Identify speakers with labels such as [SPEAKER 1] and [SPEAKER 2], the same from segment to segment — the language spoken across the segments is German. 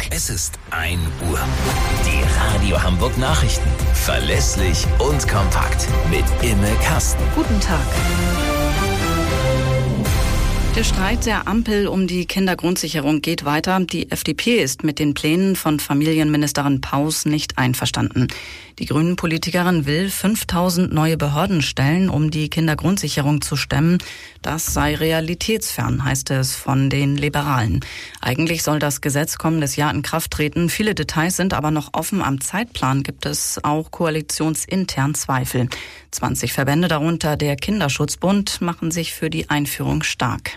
[SPEAKER 1] Es ist 1 Uhr. Die Radio Hamburg Nachrichten. Verlässlich und kompakt. Mit Imme Kasten.
[SPEAKER 2] Guten Tag. Der Streit der Ampel um die Kindergrundsicherung geht weiter. Die FDP ist mit den Plänen von Familienministerin Paus nicht einverstanden. Die Grünen-Politikerin will 5000 neue Behördenstellen, um die Kindergrundsicherung zu stemmen. Das sei realitätsfern, heißt es von den Liberalen. Eigentlich soll das Gesetz kommendes Jahr in Kraft treten. Viele Details sind aber noch offen. Am Zeitplan gibt es auch koalitionsintern Zweifel. 20 Verbände, darunter der Kinderschutzbund, machen sich für die Einführung stark.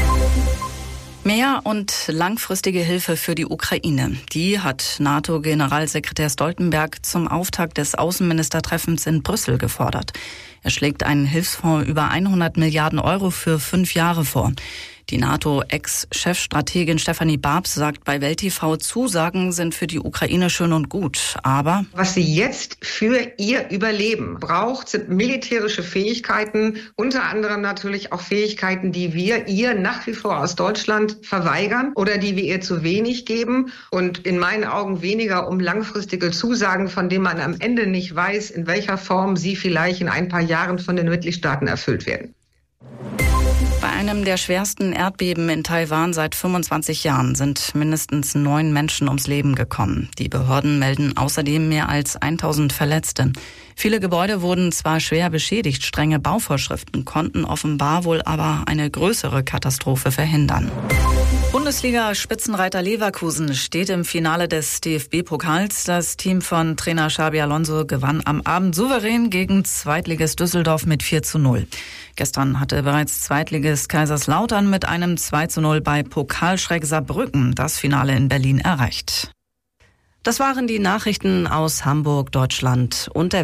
[SPEAKER 2] Mehr und langfristige Hilfe für die Ukraine. Die hat NATO-Generalsekretär Stoltenberg zum Auftakt des Außenministertreffens in Brüssel gefordert. Er schlägt einen Hilfsfonds über 100 Milliarden Euro für 5 Jahre vor. Die NATO-Ex-Chefstrategin Stefanie Babs sagt bei Welt TV, Zusagen sind für die Ukraine schön und gut, aber
[SPEAKER 3] was sie jetzt für ihr Überleben braucht, sind militärische Fähigkeiten, unter anderem natürlich auch Fähigkeiten, die wir ihr nach wie vor aus Deutschland verweigern oder die wir ihr zu wenig geben und in meinen Augen weniger um langfristige Zusagen, von denen man am Ende nicht weiß, in welcher Form sie vielleicht in ein paar Jahren von den Mitgliedstaaten erfüllt werden.
[SPEAKER 2] Bei einem der schwersten Erdbeben in Taiwan seit 25 Jahren sind mindestens 9 Menschen ums Leben gekommen. Die Behörden melden außerdem mehr als 1000 Verletzte. Viele Gebäude wurden zwar schwer beschädigt, strenge Bauvorschriften konnten offenbar wohl aber eine größere Katastrophe verhindern. Bundesliga-Spitzenreiter Leverkusen steht im Finale des DFB-Pokals. Das Team von Trainer Xabi Alonso gewann am Abend souverän gegen Zweitligist Düsseldorf mit 4:0. Gestern hatte bereits Zweitligist Kaiserslautern mit einem 2:0 bei Pokalschreck Saarbrücken das Finale in Berlin erreicht. Das waren die Nachrichten aus Hamburg, Deutschland und der